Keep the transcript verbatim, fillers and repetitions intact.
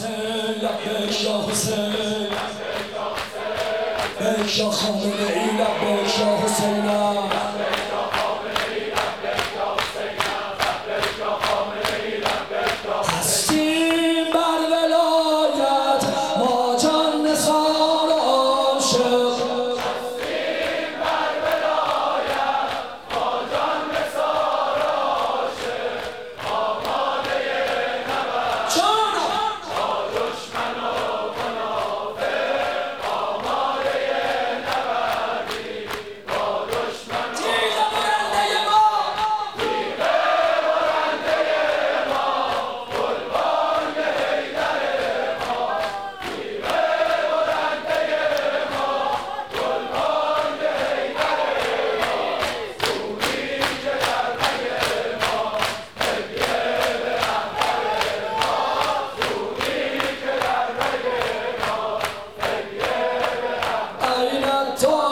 حسین لبیک یا حسین لبیک یا خامنه ای لبیک یا حسینم هستیم بر ولایت ما جان نثار عاشق هستیم بر ولایت ما جان نثار عاشق آماده نبرد جانم با دشمن و منافق آماده نبردی با دشمن تیغ برنده ما تیغ برنده ما قربان حیدر ما تیغ برنده ما قربان حیدر ما خونی که در رگ ما هدیه به رهبر ما خونی که در رگ ما هدیه به رهبر